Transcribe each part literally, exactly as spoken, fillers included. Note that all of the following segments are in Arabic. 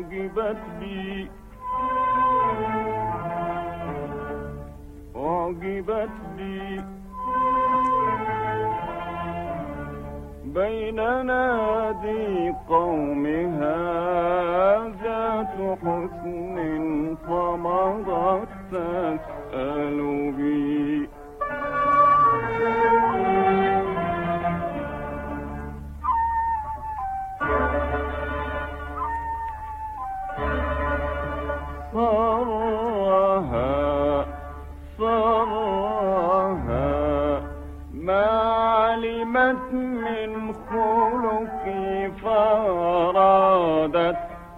أعجبت بي أعجبت بي بين نادي قومها ذات حسن فمضت تسأل بي صرها صرها ما علمت من خلقي فأرادت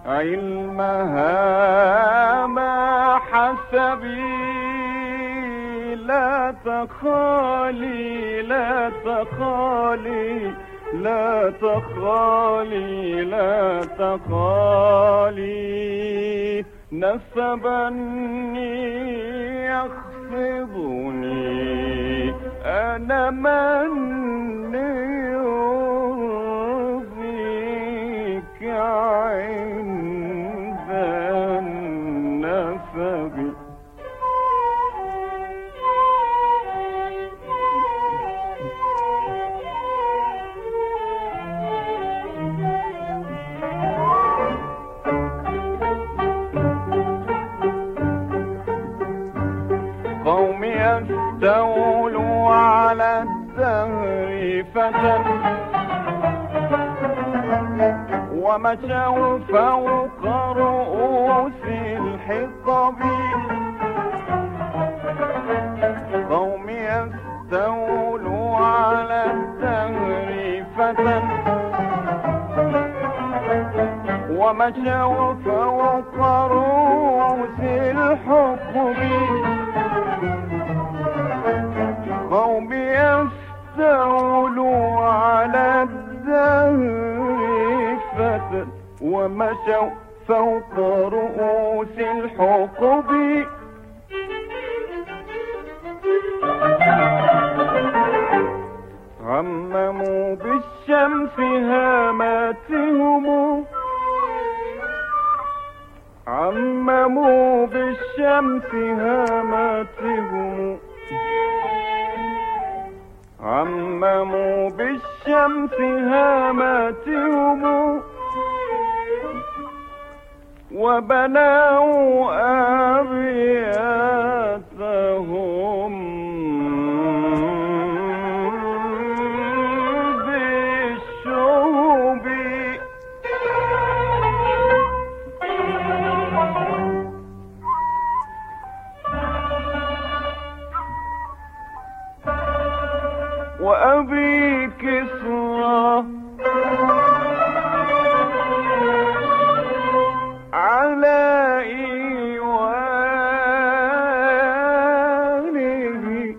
علمها ما حسبي لا تخالي لا تخالي لا تخالي لا تخالي نسبني يخفضني أنا من يرضيك عند النسب قوم يستولوا على الدهر فتى ومشوا فوق رؤوس الحطب قوم يستولوا على الدهر فتى ومشوا فوق رؤوس الحطب قوم يستولوا على الدهر فتى ومشوا فوق رؤوس الحقب عمموا بالشمس هاماتهم عمموا بالشمس هاماتهم عمموا بالشمس هاماتهم وبنوا أبياتهم بالشهب وأبي كسرى على إيوانه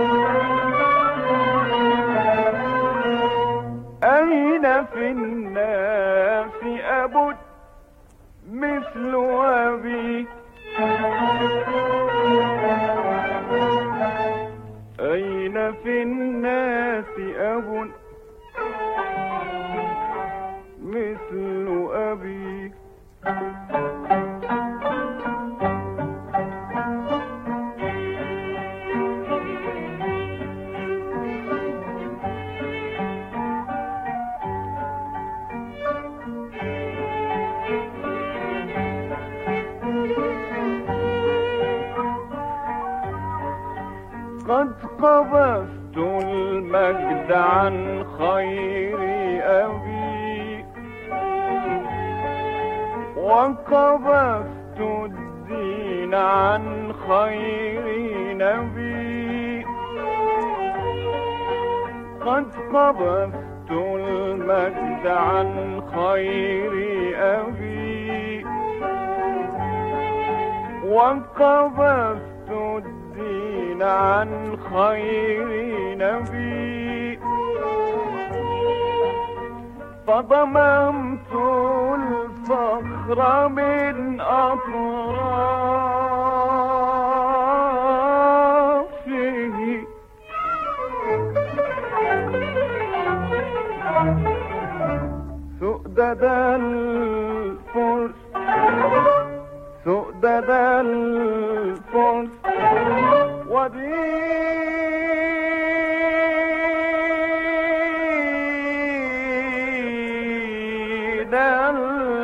أين في الناس أب مثل أبي أين في الناس أب مثل أبي قد قبضت المجد عن خير أبي وقبضت الدين عن خير نبي قد قبضت المجد عن خير أبي وقبضت الدين عن خير نبي فضممت الفخر من أطرافه سؤدد الفرس الذين